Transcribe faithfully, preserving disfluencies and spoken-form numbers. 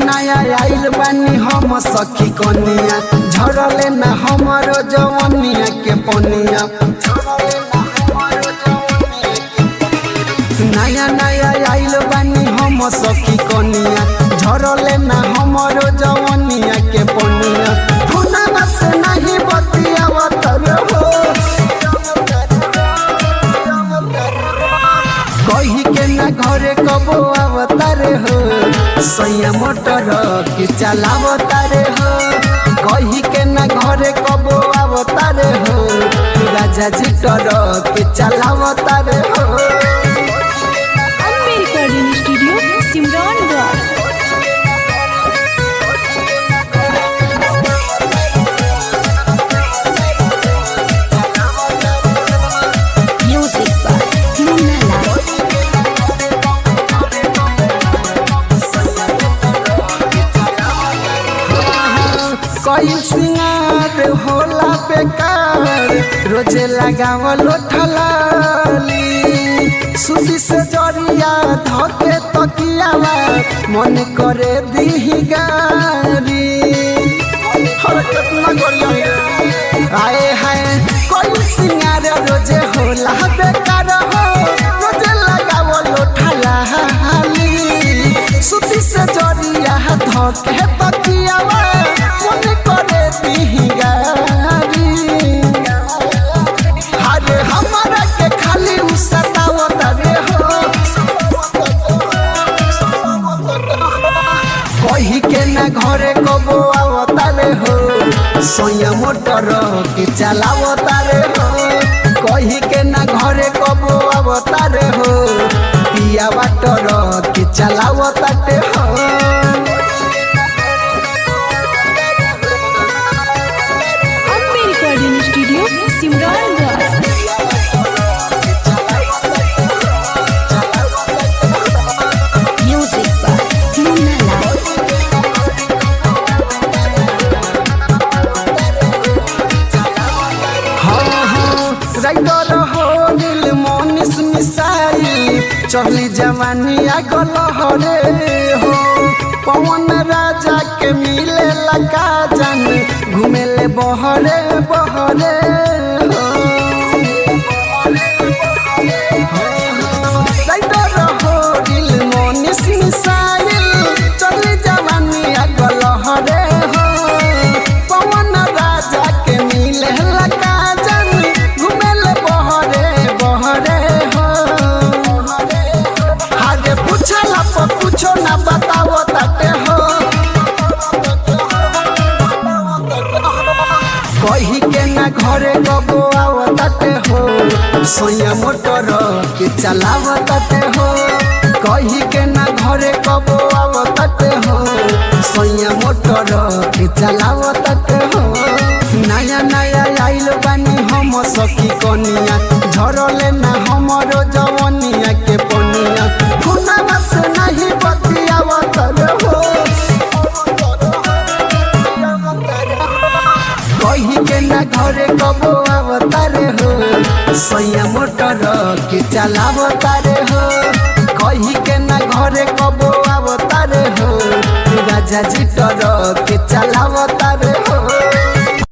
नया आइल बानी हम सखी कनिया, झरले ना हमारो जवनिया के पनिया। नया नया आइल बानी हम सखी कनिया, झरले ना हमारो जवनिया के पनिया। हुना से नहीं बतियावत रहो, कही के ना घरे कबो अवतारे हो, सैया मोटर के चलावतारे हो। कही के ना घरे कबो अवतारे हो, राजा जी टर के चलावतारे हो। अम्बे रिकॉर्डिंग स्टूडियो सिमरन द्वार। Music by Munna Lal. कई सिंगार होला बेकार, रोजे लगावल ठलाली। सुदी से जरिया धके तकियावा, मन करे दीही गारी। आए हाय कई सिंगार रोजे होला बेकार हो, रोजे लगावल ठलाली। सुदी से जरिया धके तकियावा, मन करे दीही गारी। अरे हमारा के खाली उ सतावत रे हो, कही के ना घरे कबो आवतारे हो, सोया मोटर के चलावतारे हो। कही के ना घरे कबो आवतारे हो, पिया बाटर के चलावताटे हो। अम्बे रिकॉर्डिंग स्टूडियो सिमरन द्वार। Music by Munna Lal. हाँ हाँ राइटर हो नील मोनिस मिसाई, चढ़ली जवानी आगल हरे हो। पवन राजा के मिले लगा जान, घूमे ले बहरे बहरे हो। राइटर हो नील मोनिस मिसाई, चढ़ली जवानी आगल हरे हो। पवन राजा के मिले लगा जान, घूमे ले बहरे बहरे हो। आगे पूछला पर कुछो ना बताओ ताते हो, कही के ना घरे कबो आवताते हो, सोया मोटर के चलावताते हो। कही के ना घरे कबो आवताते हो, सोया मोटर के चलावताते हो। नया नया आइल बानी हम सखी कनिया, झरले ना हमारो जवनिया के पनिया। खुना से नहीं बतियावत हो, कही के ना घरे कबो आवतारे हो, सैया मोटर के चलावतारे हो। कही के ना घरे कबो आवतारे हो, राजा जी टर के चलावतारे हो।